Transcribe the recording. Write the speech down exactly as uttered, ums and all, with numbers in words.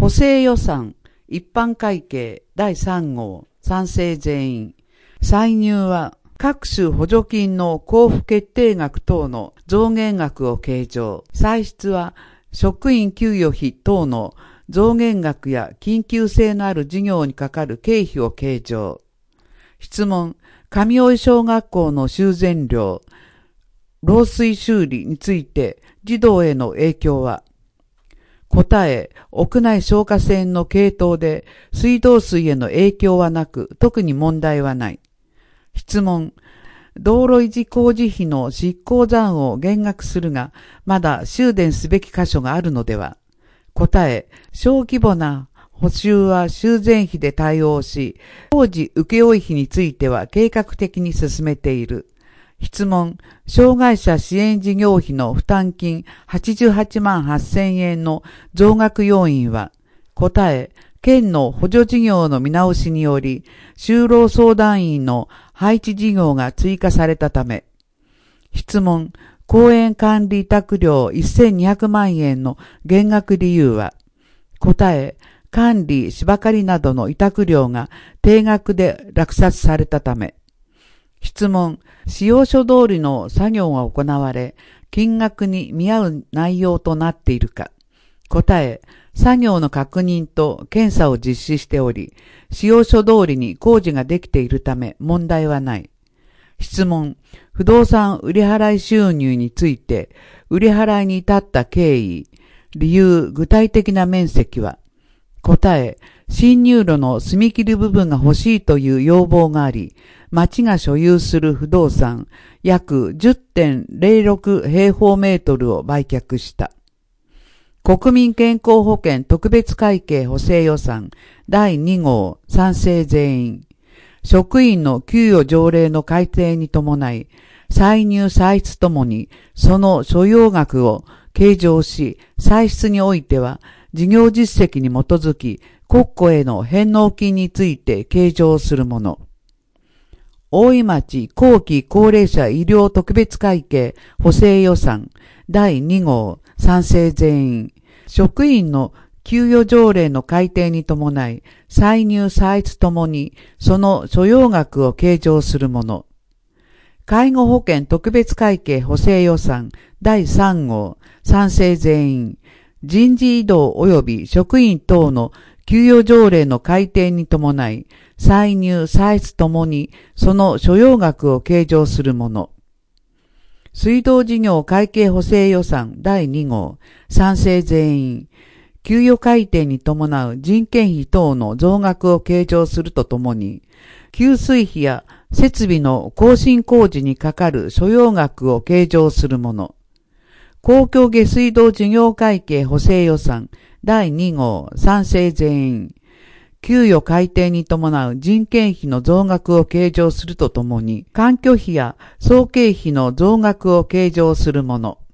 補正予算、一般会計だいさん号、賛成全員。歳入は、各種補助金の交付決定額等の増減額を計上。歳出は、職員給与費等の増減額や緊急性のある事業にかかる経費を計上。質問、上大井小学校の修繕料、漏水修理について児童への影響は？答え、屋内消火栓の系統で水道水への影響はなく、特に問題はない。質問、道路維持工事費の執行残を減額するが、まだ修繕すべき箇所があるのでは？答え、小規模な補修は修繕費で対応し、工事請負費については計画的に進めている。質問、障害者支援事業費の負担金はちじゅうはちまんはっせんえんの増額要因は？答え、県の補助事業の見直しにより、就労相談員の配置事業が追加されたため。質問、公園管理委託料せんにひゃくまんえんの減額理由は？答え、管理、芝刈りなどの委託料が定額で落札されたため。質問、使用書通りの作業が行われ、金額に見合う内容となっているか？答え、作業の確認と検査を実施しており、使用書通りに工事ができているため問題はない。質問、不動産売払収入について、売払に至った経緯、理由、具体的な面積は？答え、侵入路の隅切り部分が欲しいという要望があり、町が所有する不動産約 じゅってんぜろろく 平方メートルを売却した。国民健康保険特別会計補正予算だいに号賛成全員。職員の給与条例の改定に伴い、歳入歳出ともにその所要額を計上し、歳出においては事業実績に基づき国庫への返納金について計上するもの。大井町後期高齢者医療特別会計補正予算だいに号賛成全員。職員の給与条例の改定に伴い、歳入歳出ともにその所要額を計上するもの。介護保険特別会計補正予算だいさん号賛成全員。人事異動及び職員等の給与条例の改定に伴い、歳入歳出ともにその所要額を計上するもの。水道事業会計補正予算だいに号賛成全員。給与改定に伴う人件費等の増額を計上するとともに、給水費や設備の更新工事にかかる所要額を計上するもの。公共下水道事業会計補正予算だいに号賛成全員。給与改定に伴う人件費の増額を計上するとともに、環境費や総経費の増額を計上するもの。